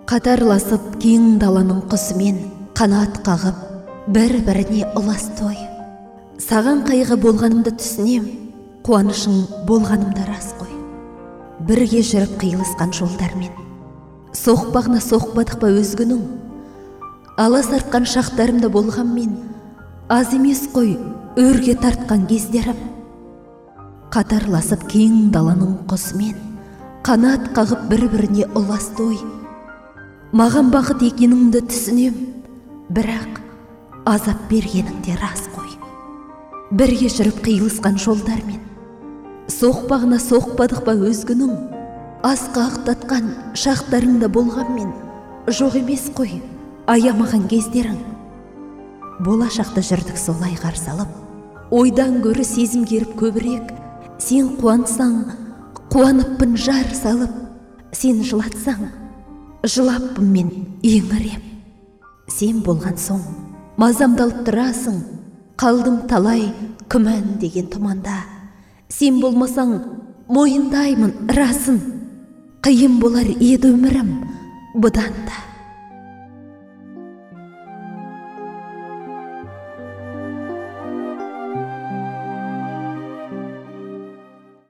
Қатарласып кең даланың құсымен қанат қағып, бір-біріне ұлас той. Саған қайғы болғанымды түсінем, қуанышың болғанымда рас қой. Бірге жүріп қиылысқан жолдармен, соқпағына соқпадық па өзгінің, алас артқан шақтарымда болғанмен, аз емес қой өрге тартқан кездерім. Қатарласып кең даланың құсымен қанат қағып, бір-біріне ұлас той. Маған бақыт екеніңді түсінем, бірақ азап бергеніңде рас қой. Бірге жүріп қиылысқан жолдармен, соқпағына соқпадық па өзгінің, асқақтатқан шақтарыңда болғанмен, жоқ емес қой аямаған кездерің. Болашақты жүрдік солай қарсы алып, ойдан гөрі сезім керіп көбірек. Сен қуансаң, қуаныппын жар салып, сен жылатсаң, жылаппын мен еңіреп. Сен болған соң мазамдалып тұрасың, қалдым талай күмән деген тұманда. Сен болмасаң мойындаймын расын, қиын болар еді өмірім бұдан да.